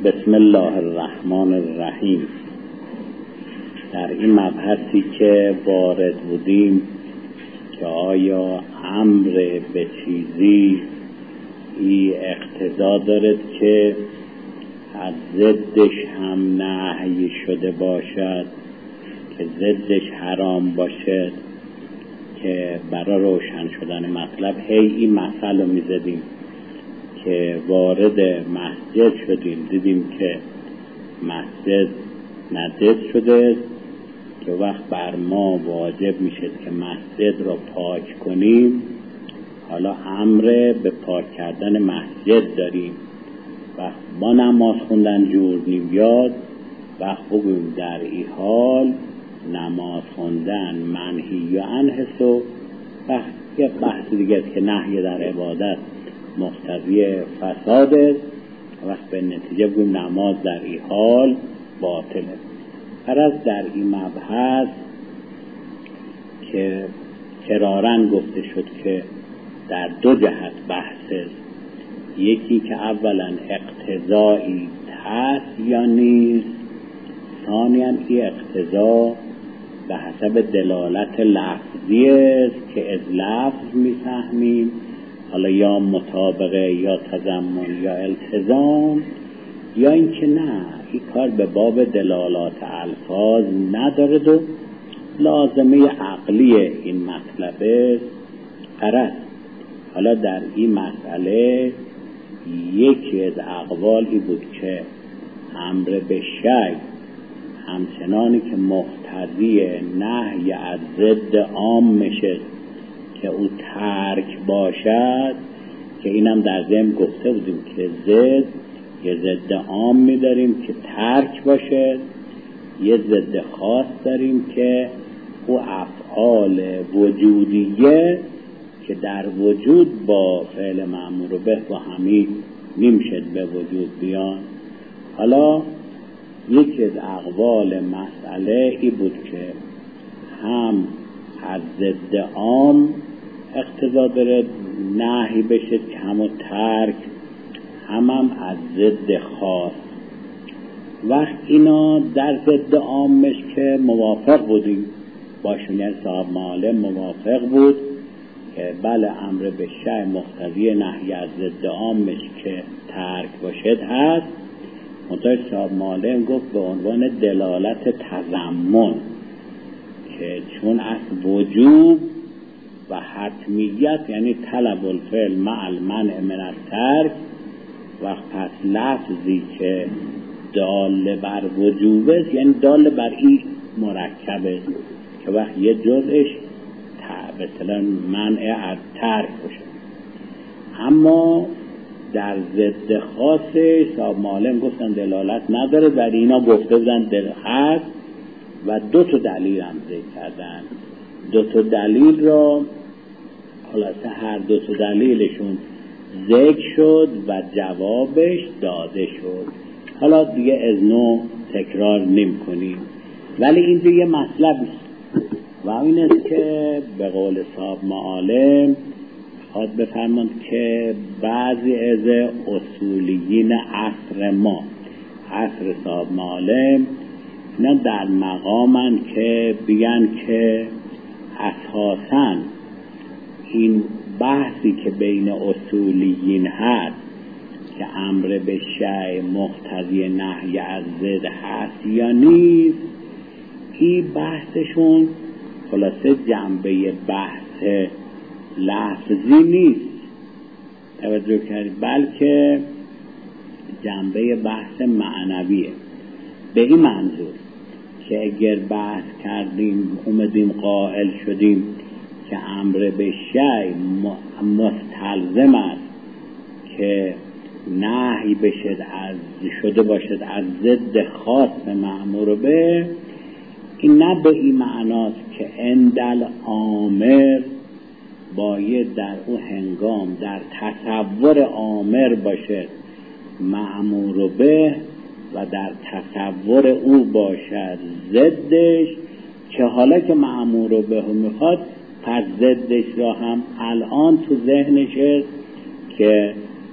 بسم الله الرحمن الرحیم. در این مبحثی که وارد بودیم که آیا امر به چیزی ای اقتضا دارد که از ضدش هم نهی شده باشد، که ضدش حرام باشد، که برای روشن شدن مطلب این مسئله رو میزدیم که وارد مسجد شدیم، دیدیم که مسجد نجس شده که وقت بر ما واجب میشه که مسجد را پاک کنیم. حالا امر به پاک کردن مسجد داریم، وقت با نماز خوندن جور نمیاد، وقت بگویم در این حال نماز خوندن منهی عنه و وقت یه بحث دیگه که نهی در عبادت مقتضی فساد است، وقت به نتیجه بگویم نماز در این حال باطله. پس در این مبحث که کرارن گفته شد که در دو جهت بحث است، یکی که اولا اقتضایی هست یا نیست، ثانیاً این اقتضا به حسب دلالت لفظی است که از لفظ میفهمیم، حالا یا مطابقه یا تضمن یا التزام، یا اینکه نه این کار به باب دلالات الفاظ ندارد و لازمه عقلی این مطلب است. غرض حالا در این مسئله یکی از اقوالی بود که امر به شیء همچنانی که مقتضی نهی از ضد عام میشه که او ترک باشد، که اینم در ضمن گفته بودیم که ضد یه ضد عام می‌داریم که ترک باشد، یه ضد خاص داریم که او افعال وجودیه که در وجود با فعل مأمور به و همی نمیشد به وجود بیان. حالا یکی از اقوال مسئله ای بود که هم از ضد عام اقتضا داره نهی بشه که همون ترک، هم از ضد خاص. وقت اینا در ضد عامش که موافق بودیم باشون، یعنی صاحب معالم موافق بود که بله امر به شیء مقتضی نهی از ضد عامش که ترک باشد هست، منتها صاحب معالم گفت به عنوان دلالت تضمن که چون از وجوب و حتمیت یعنی طلب الفعل مع المنع من الترک، وقت پس لفظی که دال بر وجوب است یعنی دال بر این مرکب است که وقت یه جزءش مثلا منع از ترک باشه. اما در ضد خاصش صاحب معالم گفتن دلالت نداره، در اینا گفته بودن دل هست و دو تا دلیل هم ذکر کردن. دو تا دلیل را خلاصه هر دو تا دلیلشون ذکر شد و جوابش داده شد. حالا دیگه از نو تکرار نمی کنیم، ولی اینجا یه مطلب و این است که به قول صاحب معالم خواهد بفرماند که بعضی از اصولیین عصر ما، عصر صاحب معالم، اینا در مقامن که بیان که اساساً این بحثی که بین اصولیین هست که امر به شیء مقتضی نهی از ضد هست یا نیست، این بحثشون خلاصه جنبه بحث لفظی نیست، توجه کردید، بلکه جنبه بحث معنویه. به این منظور که اگر بحث کردیم اومدیم قائل شدیم که امر به شیء مستلزم است که نهی شده باشد از ضد خاص مأمور به، این نه به این معناست که اندل آمر باید در او هنگام در تصور آمر باشد مأمور به و در تصور او باشد ضدش، که حالا که مأمور به میخواد پس ضدش را هم الان تو ذهنش است که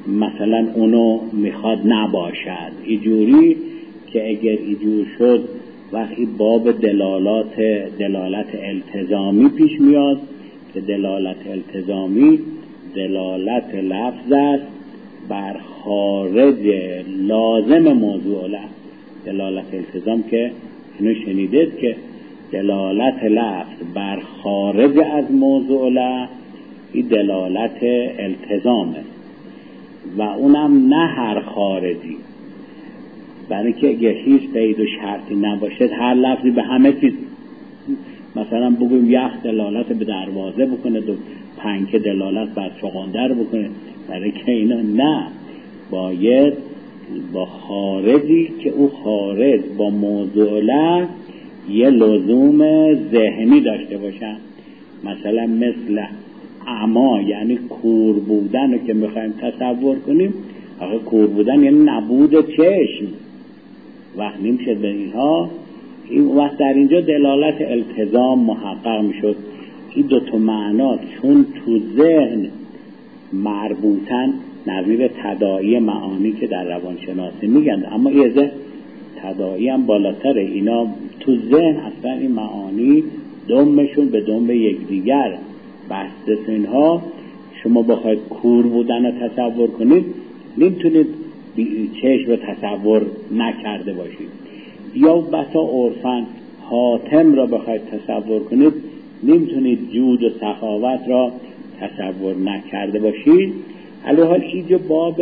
مثلا اونو میخواد نباشد، اینجوری که اگر اینجور شد وقتی باب دلالت التزامی پیش میاد که دلالت التزامی دلالت لفظ است بر خارج لازم موضوع لفظ. دلالت التزام که اینو شنیدید که دلالت لفظ بر خارج از موضوع لفظ این دلالت التزامه و اونم نه هر خارجی، برای که اگه هیچ قید و شرطی نباشد هر لفظی به همه چیز، مثلا بگویم یخ دلالت به دروازه بکنه و پنکه دلالت بر چغندر بکنه، برای که اینا نه، باید با خارجی که او خارج با موضوع لفظ یه لزوم ذهنی داشته باشن. مثلا مثل اما یعنی کور بودن رو که میخوایم تصور کنیم، آخه کور بودن یعنی نبود چشم، وقت نمیشه به اینها، این وقت در اینجا دلالت التزام محقق میشد. این دوتا معنا چون تو ذهن مربوطن، نظیر تداعی معانی که در روانشناسی میگن، اما یه ذهن تداعی هم بالاتره، اینا تو ذهن اصلا این معانی دمشون به دم یکدیگر بسته. اینها شما بخواید کور بودن رو تصور کنید نمیتونید چشم رو تصور نکرده باشید، یا بسا عرفاً حاتم را بخواید تصور کنید نمیتونید جود و سخاوت را تصور نکرده باشید. الحال اینجا باب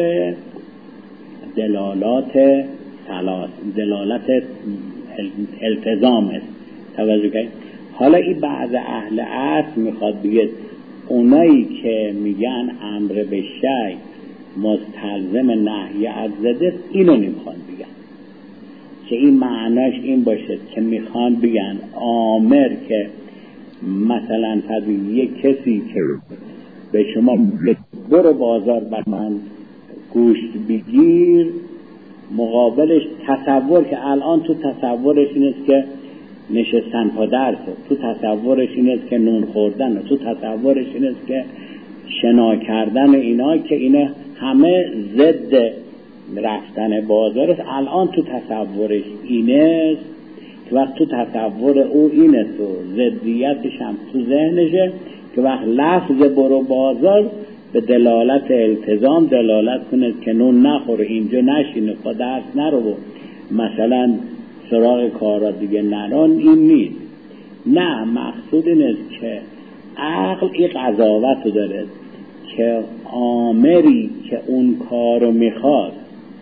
دلالات التزام است، توجه کنید. حالا این بعض اهل اصل میخواد بگید اونایی که میگن امر به شی مستلزم نهی از ضد، اینو نمیخوان بگن که این معناش این باشه که میخوان بگن آمر که مثلا یک کسی که به شما برو بازار بر من گوشت بگیر، مقابلش تصور که الان تو تصورش این است که نشستن پا درس، تو تصورش این است که نون خوردن، تو تصورش این است که شنا کردن، اینا که اینا همه ضد رفتن بازار است. الان تو تصورش اینه که وقت تو تصور او اینه و ضدیتش هم تو ذهنشه که وقت لفظ برو بازار به دلالت التزام دلالت کنه که نون نخوره، اینجا نشینه، پا درس نرو، مثلا سراغ کارا دیگه نران، این نیست. نه، مقصود این است که عقل این قضاوت رو داره که آمری که اون کارو میخواد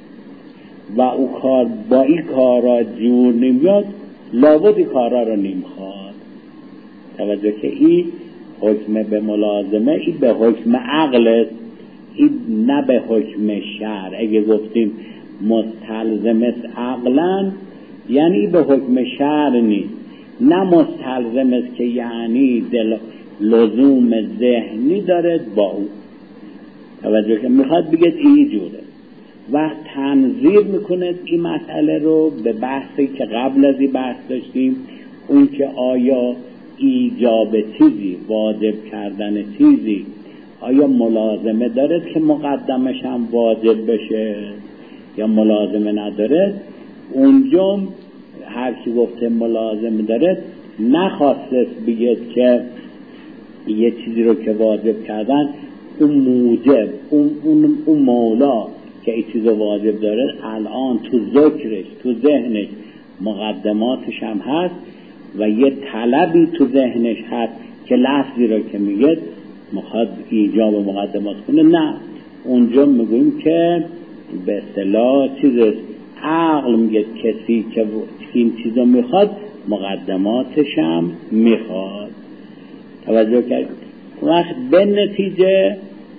و او کار با این کارا جور نمیاد، لابد این کارا رو نمیخواد. توجه که این حکم به ملازمه، این به حکم عقل است، این نه به حکم شرع. اگه گفتیم مستلزم است عقلا، یعنی به حکم شرع نیست، نه مستلزم است که یعنی لزوم ذهنی داره با او. توجه که میخواد بگید این جوره و تنظیر میکنه این مسئله رو به بحثی که قبل از این بحث داشتیم، اون که آیا ایجاب چیزی، واجب کردن چیزی، آیا ملازمه داره که مقدمش هم واجب بشه یا ملازمه نداره. اونجا هر کی گفته ملازمه داره نخواسته بگید که یه چیزی رو که واجب کردن اون موجب، اون مولا که این چیز واجب داره الان تو ذکرش، تو ذهنش مقدماتش هم هست و یه طلبی تو ذهنش هست که لفظی رو که میگه میخواد ایجاب مقدمات کنه. نه، اونجا میگویم که به اصطلاح چیز عقل میگه کسی که این چیزو میخواد مقدماتش هم میخواد. توجه کرد؟ وقت به نتیجه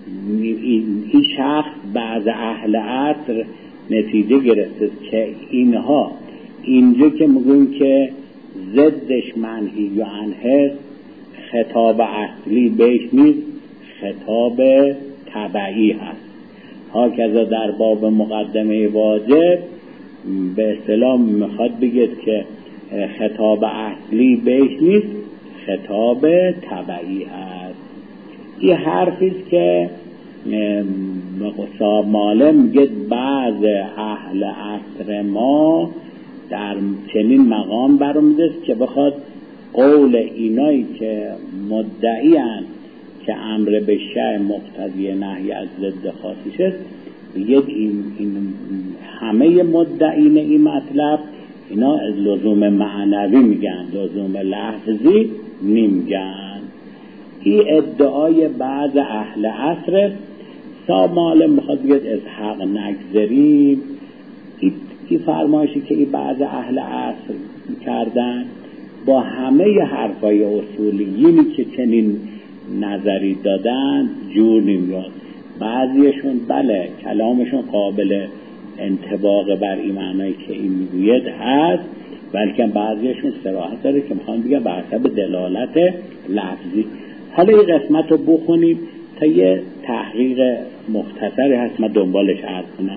این شخص بعض اهل عصر نتیجه گرفته که اینها اینجا که میگویم که ضدش منهی و عنه، خطاب اصلی بهش نیست، خطاب تبعی هست. هاکذا در باب مقدمه واجب به اصطلاح میخواد بگید که خطاب اصلی بهش نیست، خطاب تبعی هست. این حرفیست که ساماله میگه بعض اهل عصر ما در چنین مقام برآمده که بخواد قول اینایی که مدعیان که امر به شرع مقتضی نهی از ضد خاصیش است، بگید این همه مدعین این مطلب اینا از لزوم معنوی میگن، لزوم لفظی نمیگن. این ادعای بعض اهل عصر. ساماله میخواد بگید از حق نگذریم. این فرمایشی که این بعض اهل عصر کردن با همه حرفای اصولیینی که چنین نظری دادن جور نمیاد. بعضیشون بله کلامشون قابل انطباق بر این معنایی که این میگوید هست، بلکه بعضیشون صراحت داره که میخوان بگن بر حسب دلالت لفظی. حالا این قسمت رو بخونیم تا یه تحقیق مختصری هست من دنبالش عرض کنم.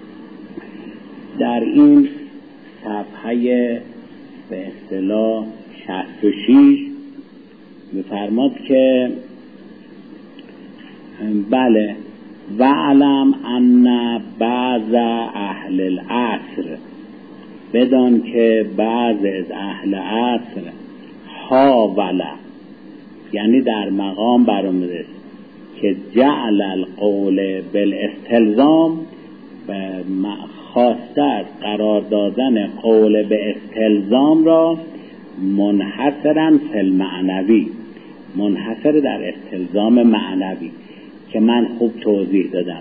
در این صفحه به اصطلاح 66 میفرماد که بله وعلم ان بعض اهل العصر، بدان که بعض از اهل عصر حاول، یعنی در مقام برآمده که جعل القول بالاستلزام، خواسته قرار دادن قول به استلزام را منحصرا فی المعنوی، منحصر در استلزام معنوی که من خوب توضیح دادم.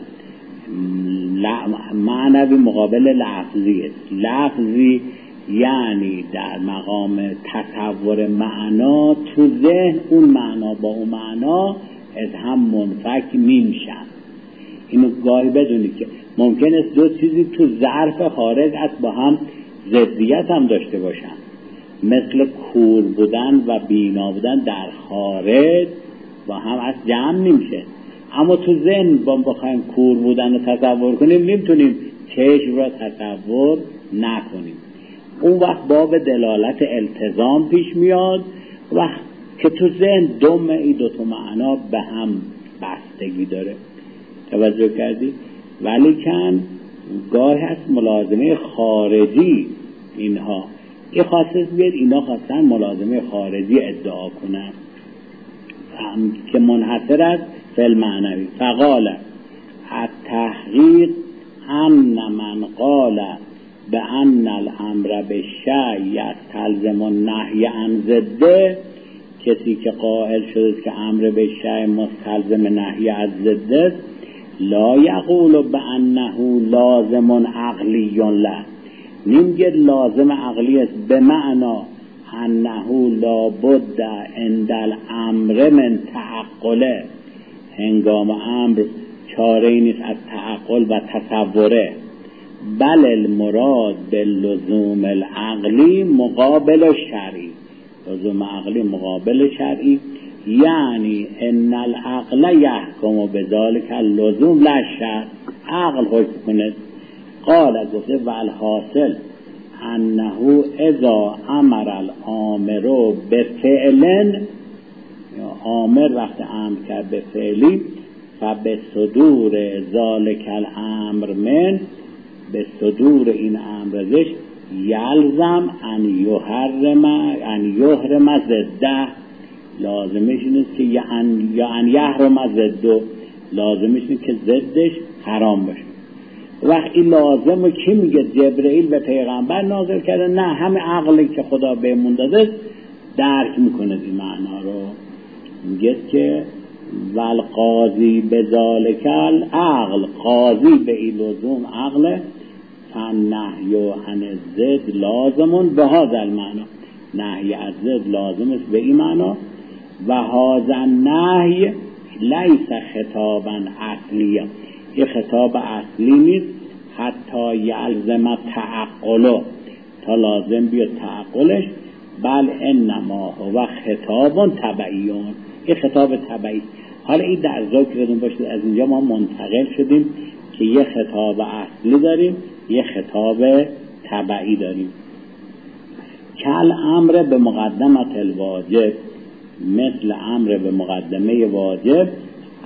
معنوی مقابل لفظی است. لفظی یعنی در مقام تصور معنا تو ذهن اون معنا با اون معنا از هم منفک میشن. اینو گاهی بدونید که ممکن است دو چیزی تو ظرف خارج از با هم ضدیت هم داشته باشن، مثل کور بودن و بینا بودن در خارج با هم از جمع نمیشه، اما تو ذهن با بخوایم کور بودن رو تصور کنیم نمیتونیم چشم را تصور نکنیم. اون وقت باب دلالت التزام پیش میاد و که تو ذهن این دوتا معنا به هم بستگی داره. توجه کردی؟ ولیکن گاهی هست ملازمه خارجی اینها این خاصیت بیاد، اینا خواستن ملازمه خارجی ادعا کنن که منحصر است فی المعنوی. فقال التحقیق ان من قال بان الامر بالشیء یستلزم النهی عن ضده، کسی که قائل شده که امر بالشیء مستلزم نهی از ضده، لا یقول بانه لازم عقلی له، نمیگه لازم عقلی است به معنا انه لا بد عند الامر من تعقله، هنگام امر چاره ای نیست از تعقل و تصوره، بل المراد باللزوم العقلی مقابل شرعی، لزوم عقلی مقابل شرعی، یعنی ان العقل یحکم بذلک اللزوم لا الشرع، عقل حکم کنه. قال گفته و الحاصل انه اذا امر الامر بفعل، آمر وقت امر کرد به فعلی، فبه صدور ذالک الامر من، به صدور این امر ازش یلزم ان یحرم ضده، لازمش اینه که یا ان یحرم ضده، لازمش اینه که ضدش حرام باشه. وقت این لازم کی میگه؟ جبرئیل به پیغمبر نازل کرده؟ نه، همه عقلی که خدا بهمون داده درک میکنه این معنا رو. میگه که والقاضی بذالک العقل، قاضی به این لزوم عقل، فالنهی عن الضد لازم به هذا المعنی، نهی از ضد لازم است به این معنا. و هذا النهی لیس خطابا اصلیه، این خطاب اصلی نیست، حتی یلزم تعقله، تا لازم بیاد تعقلش، بل انما هو خطاب تبعیون، این خطاب تبعی. حالا این در ذکرتون باشه، از اینجا ما منتقل شدیم که یه خطاب اصلی داریم، یه خطاب تبعی داریم. کل امر به مقدمت الواجب، مثل امر به مقدمه واجب،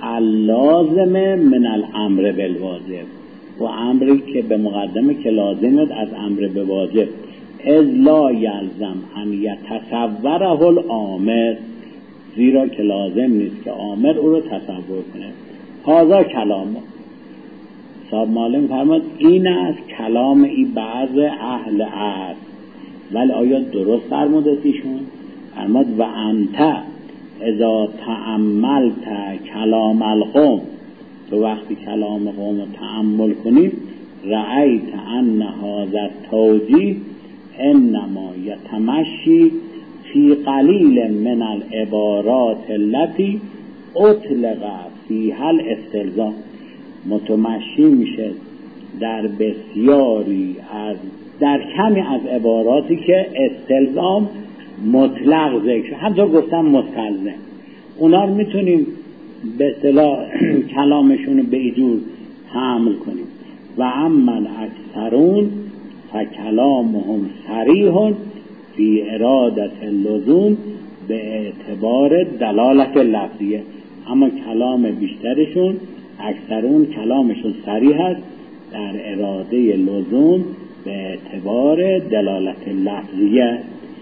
اللازمه من الامر بالواجب، و امری که به مقدمه که لازمه از امر به واجب. از لا یلزم ان یتصوره الامر، زیرا که لازم نیست که آمر او رو تصور کنه. هذا کلام صاحب معلم فرماد این است کلام ای بعض اهل است. ولی آیا درست فرمودید ایشون؟ فرماد و انت اذا تأملت کلام القوم، تو وقتی کلام قوم رو تأمل کنی رأیت ان هذا التوجیه انما یتمشی فی قلیل من العبارات التي اطلق فیها الاستلزام، متمشی میشه در بسیاری از در کمی از عباراتی که استلزام مطلق ذکر، همطور گفتم مستلزم، اونا رو میتونیم به اصطلاح کلامشون رو به اینجور تعامل کنیم. و اما اکثرون فکلامهم صریح فی ارادت اللزوم به اعتبار دلالت لفظیه، اما کلام بیشترشون اکثرون کلامشون صریح است در اراده لزوم به اعتبار دلالت لفظیه.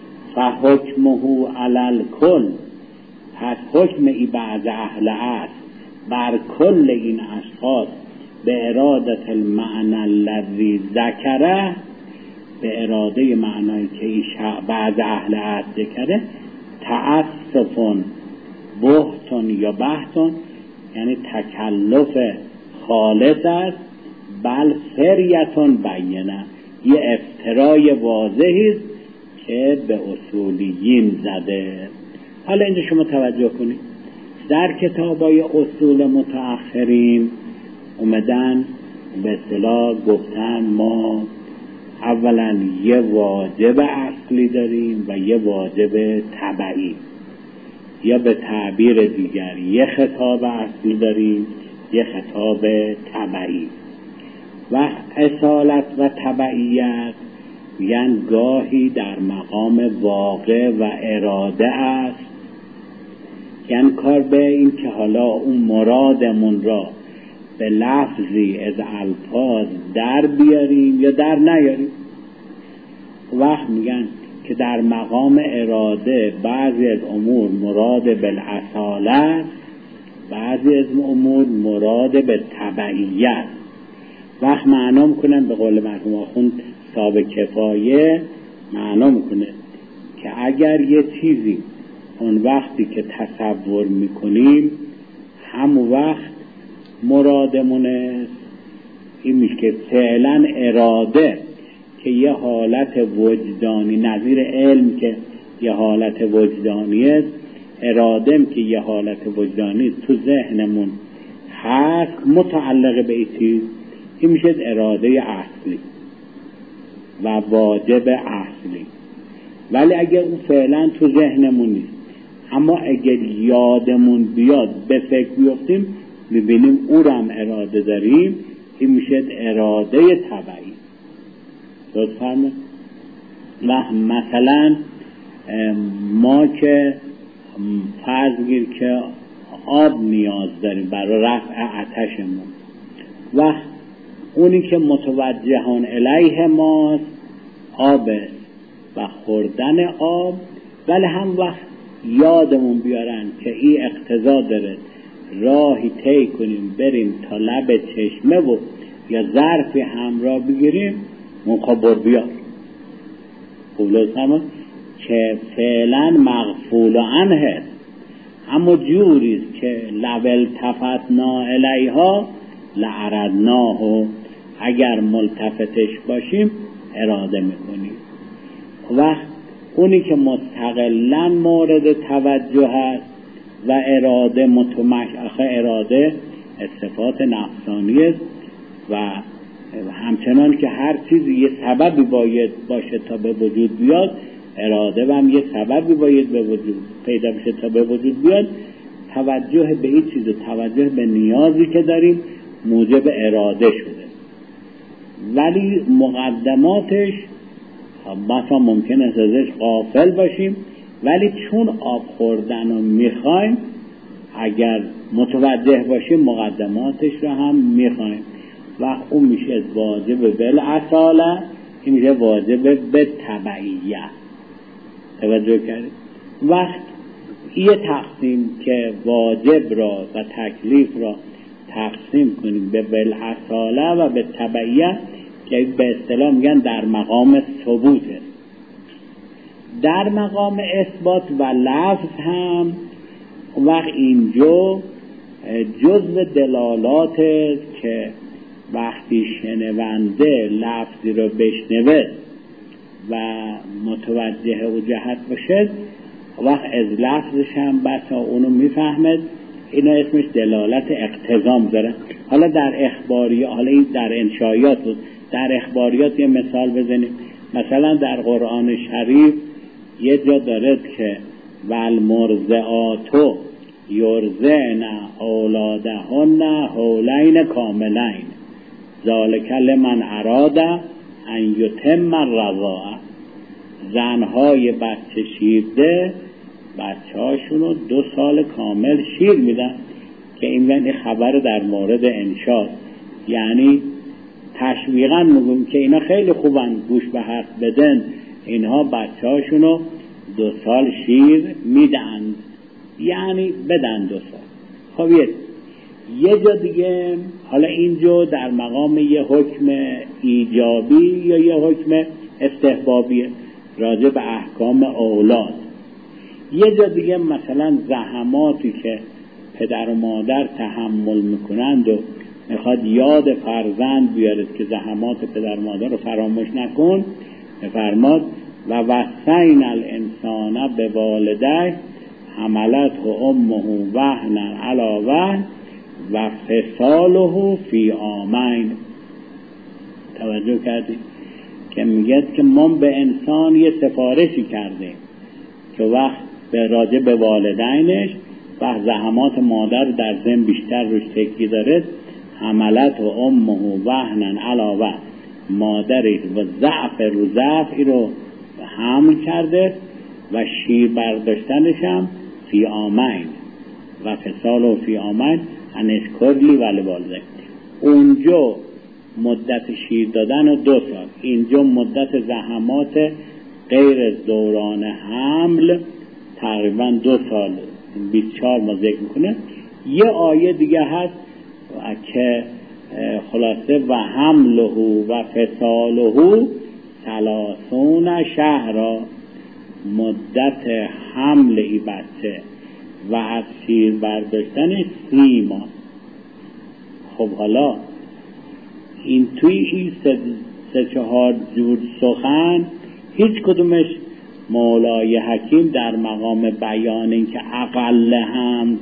فحکمه علی الکل، پس حکم ای بعض اهل است بر کل این اشخاص به ارادت المعنی الذی ذکره، به اراده معنایی که ای بعض اهل است ذکره، تأسفن بهتون یا بحثون، یعنی تکلف خالص است، بل فریتون بینه، یه افترای واضحی است که به اصولیین زده. حالا اینجا شما توجه کنید، در کتابای اصول متأخرین اومدن به اصطلاح گفتن ما اولا یه واجب اصلی داریم و یه واجب تبعی، یا به تعبیر دیگر یه خطاب اصلی داریم یه خطاب تبعی. و اصالت و تبعیت یعنی گاهی در مقام واقع و اراده است، یعنی کار به این که حالا اون مرادمون را به لفظی از الفاظ در بیاریم یا در نیاریم. وقت میگن که در مقام اراده بعضی از امور مراد بالاصالت، بعضی از امور مراد به تبعیت. وقت معنا میکنن به قول مرحوم آخوند صاحب کفایه، معنا میکنه که اگر یه چیزی اون وقتی که تصور میکنیم همون وقت مرادمونه، این میشه که فعلا اراده که یه حالت وجدانی نظیر علم که یه حالت وجدانی است، ارادم که یه حالت وجدانی تو ذهنمون هست متعلق به این چیز، این میشه اراده اصلی و واجب اصلی. ولی اگر اون فعلا تو ذهنمون نیست، اما اگر یادمون بیاد به فکر بیفتیم میبینیم او را هم اراده داریم، این میشه اراده طبعی. درست فرمه؟ و مثلا ما که فرض گیر که آب نیاز داریم برای رفع آتشمون، و اونی که متوجهان الیه ماست آب و خوردن آب، ولی هم وقت یادمون بیارن که این اقتضا داره راهی طی کنیم بریم تا لب چشمه و یا ظرفی همراه بگیریم مقابر بیار خب که فعلا مغفول عنه، اما جوریست که لول تفتنا الیها لعرضناه، اگر ملتفتش باشیم اراده میکنیم. وقت اونی که مستقلاً مورد توجه هست و اراده متمشخص، اراده صفات نفسانی است و همچنان که هر چیزی یه سببی باید باشه تا به وجود بیاد، اراده و هم یه سببی باید به وجود پیدا بشه تا به وجود بیاد. توجه به این چیز و توجه به نیازی که داریم موجب اراده شده، ولی مقدماتش مثلا ممکنه ازش غافل باشیم، ولی چون آب خوردن رو میخوایم اگر متوجه باشیم مقدماتش رو هم میخوایم و اون میشه واجب بالاصاله، این میشه واجب به تبعیت. توجه کردید؟ وقت یه تقسیم که واجب را و تکلیف را تقسیم کنیم به بالاصاله و به تبعیت که به اصطلاح میگن در مقام ثبوته. در مقام اثبات و لفظ هم وقت اینجا جزء دلالات که وقتی شنونده لفظی رو بشنوه و متوجه و جهت باشه وقت از لفظش هم بسا اونو میفهمد، اینا اسمش دلالت اقتضا داره. حالا در اخباریات، حالا این در انشایات بود، در اخباریات یه مثال بزنیم. مثلا در قرآن شریف یه جا داره که والمرضعات یرضعن اولادهن حولین کاملین ذالک لمن اراد ان یتم الرضاعه. زنهای بچه شیرده بچه هاشونو 2 سال کامل شیر میدن، که این خبر در مورد انشاء، یعنی تشویقا میگم که اینا خیلی خوبن، گوش به حرف بدن، اینها بچه هاشونو 2 سال شیر میدن، یعنی بدن 2 سال. خب یه جا دیگه، حالا اینجا در مقام یه حکم ایجابی یا یه حکم استحبابیه راجع به احکام اولاد. یه جا دیگه مثلا زحماتی که پدر و مادر تحمل میکنند و میخواد یاد فرزند بیارد که زحمات پدر و مادر رو فراموش نکن، فرماد و وصینا الانسان بوالدیه حملته امه وهنا علی وهن و فصاله فی عامین. توجه کردید که میگه که ما به انسان یه سفارشی کردیم که وقت به راجع به والدینش و زحمات مادر در ذهن بیشتر روش تکی داره، حملته امه وهنا علی وهن، مادری و ضعف رو ضعف ای رو حمل کرده و شیر برداشتنش هم فی عامین و فصاله فی عامین ان اشکر لی ولوالدیک. اونجا مدت شیر دادن و 2 سال، اینجا مدت زحمات غیر از دوران حمل تقریبا 2 سال 24 ما ذکر میکنه. یه آیه دیگه هست که خلاصه و حمله و فصاله 30 شهرا، مدت حمل ای بچه و از شیر برداشتن 30 ماه. خب حالا این توی این 3-4 جور سخن هیچ کدومش مولای حکیم در مقام بیان این که اقل هم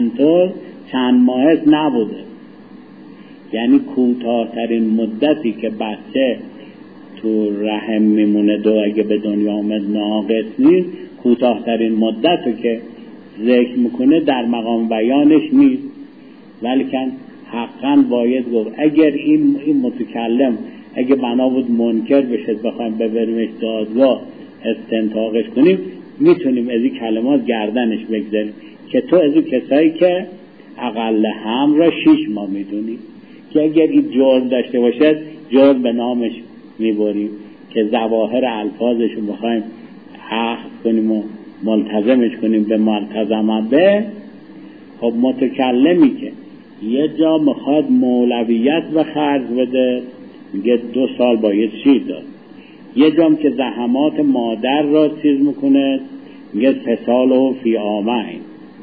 چند ماه نبوده، یعنی کوتاه‌ترین مدتی که بچه تو رحم میمونه دو اگه به دنیا آمد ناقص نیست، کوتاه‌ترین مدتی که ذکر میکنه در مقام بیانش نیست. ولیکن حقا باید گفت اگر این متکلم اگه بنا بود منکر بشه بخوایم ببریمش دادگاه استنتاقش کنیم، میتونیم از این کلمات گردنش بگذاریم که تو از این کسایی که اقل هم را 6 ماه میدونی که اگر این جرم داشته باشد جرم به نامش میبریم که ظواهر الفاظش رو بخوایم حق کنیم و ملتزمش کنیم به ملتزمه به. خب متکلمی که یه جا میخواد مولویت به خرج بده میگه 2 سال باید شیر داد، یه جام که زحمات مادر را چیز میکنه میگه 3 سال و فی عامین،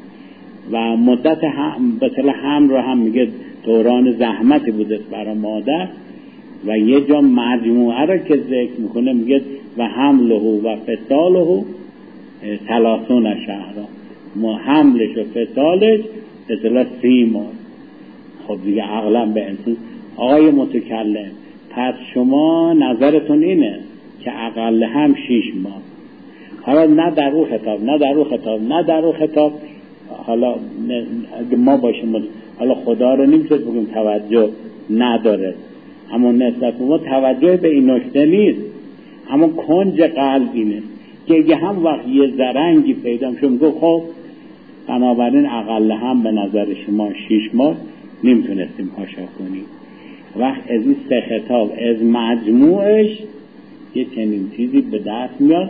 و مدت بطل هم رو هم میگه دوران زحمتی بوده برای مادر، و یه جا مجموعه رو که ذکر میکنه میگه و حمله و فصاله 30 شهرا، ما حملش و فصالش به 30 ماه. خب دیگه عقلا به انسان آقای متکلم، پس شما نظرتون اینه که اقل هم 6 ماه. حالا نه در او خطاب نه در او خطاب نه در او خطاب، حالا اگه ما باشیم حالا خدا رو نمیشه بگیم توجه نداره، اما نسبت ما توجه به این نکته نیست، اما کنج قلب اینه که اگه هم وقت یه زرنگی پیدا شد گفت خب بنابراین اقل هم به نظر شما 6 ماه نمیتونستیم حاشا کنیم. وقت از این 3 خطاب از مجموعش یه چنین چیزی به دست میاد.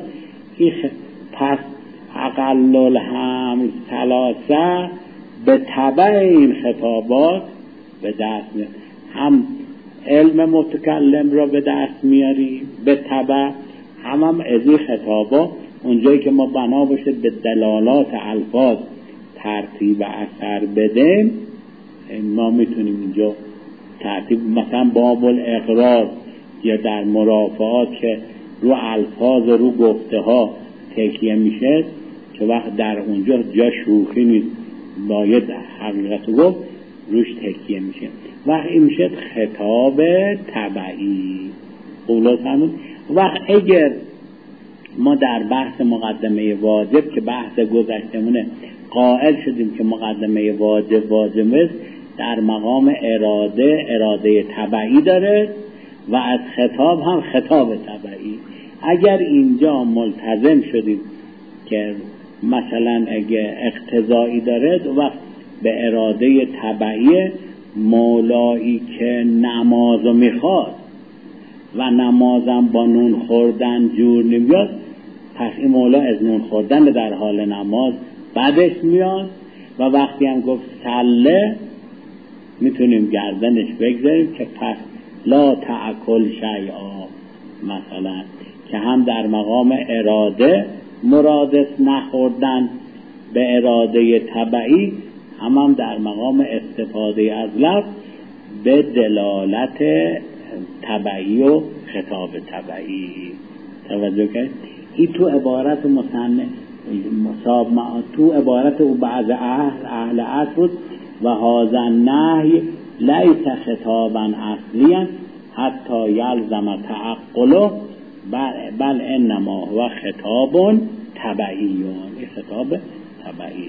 پس اقل الحمل 3 به تبع این خطابات به دست میاد. هم علم متکلم را به دست میاری به تبع، هم از این خطابات اونجایی که ما بنا باشه به دلالات الفاظ ترتیب و اثر بدیم، ما میتونیم اینجا ترتیب، مثلا باب الاقرار یا در مرافعات که رو الفاظ و رو گفته ها تکیه میشه، که وقت در اونجا جا شوخی نیست، باید حقیقت گفت، روش تکیه میشه. وقت این میشه خطاب تبعی. قولات همون. وقت اگر ما در بحث مقدمه واجب که بحث گذشتمونه قائل شدیم که مقدمه واجب است، در مقام اراده تبعی داره و از خطاب هم خطاب تبعی. اگر اینجا ملتزم شدیم که مثلا اگه اقتضایی داره، وقت به اراده تبعی مولایی که نمازو میخواد و نمازم با نون خوردن جور نمیاد، پس این مولا از نون خوردن در حال نماز بعدش میاد. و وقتی هم گفت سله، میتونیم گردنش بگذاریم که پس لا تأکل شیئا مثلا، که هم در مقام اراده مرادف نخوردن به اراده تبعی، هم در مقام استفاده از لفظ به دلالت تبعی و خطاب تبعی. توجه کنید. این تو عبارت مصنف تو عبارت او بعض اهل عصر و هذا النهی لیس خطابا اصلیا حتی یلزم تعقله بل انما هو خطاب تبعی. این خطاب تبعی.